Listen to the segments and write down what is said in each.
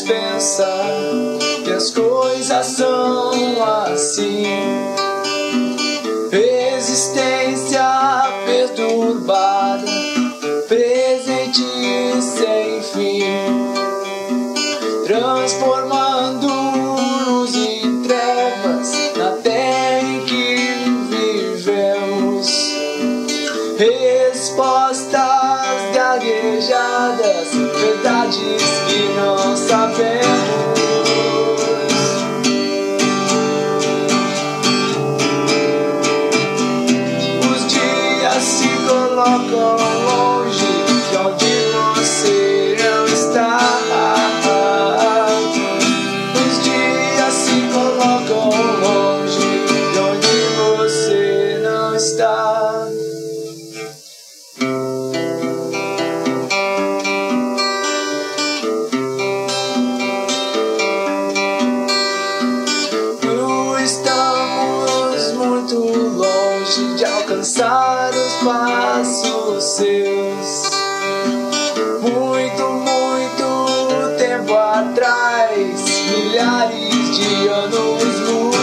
faz pensar que as coisas são assim. Existência perturbada, presente sem fim, transformando luz em trevas na terra em que vivemos. Respostas gaguejadas, verdades que não sabemos. Os dias se colocam longe de onde você não está. Os dias se colocam longe de onde você não está. Estamos muito longe de alcançar os passos seus. Muito, muito tempo atrás, milhares de anos-luz.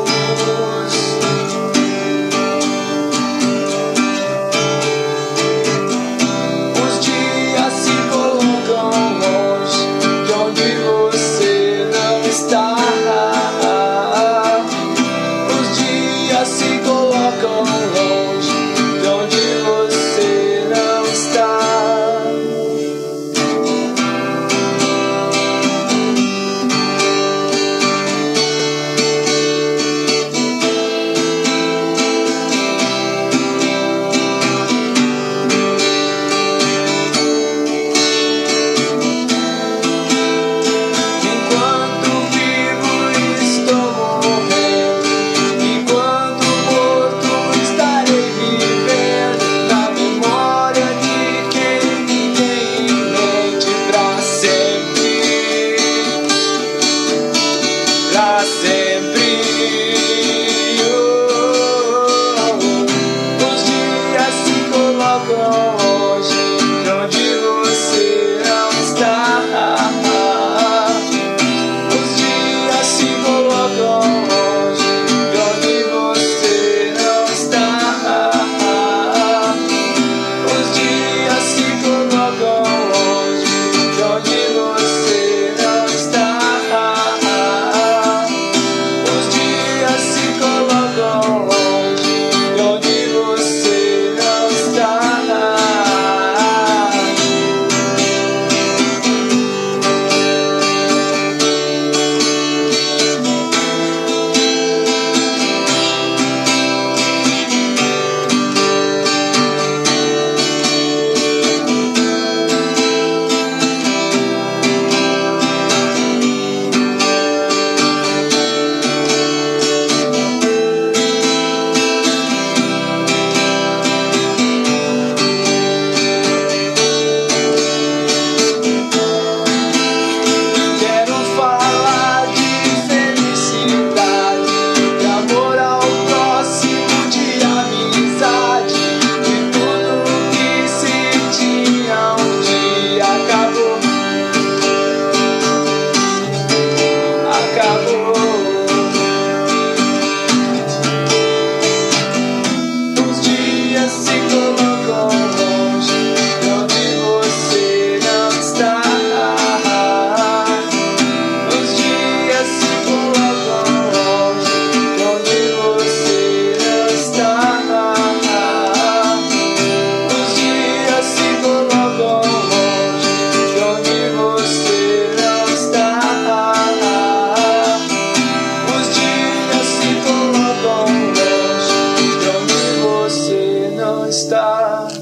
Os dias se colocam longe de onde você não está. Se colocam longe de onde você não está. Enquanto vivo estou morrendo, enquanto morto estarei vivendo na memória de quem me tem em mente pra sempre, pra sempre. Os dias se colocam longe de onde você não está. Os dias se colocam longe de onde você não está. Os dias se colocam longe de onde você não está. Os dias se colocam longe de onde você não está. Quero falar de felicidade, de amor ao próximo, de amizade, de tudo que se tinha um dia acabou. Acabou. Os dias se colocam longe de onde você não está. Os dias se colocam longe de onde você não está. Os dias se colocam longe de onde você não está. Os dias se colocam longe de onde você não está.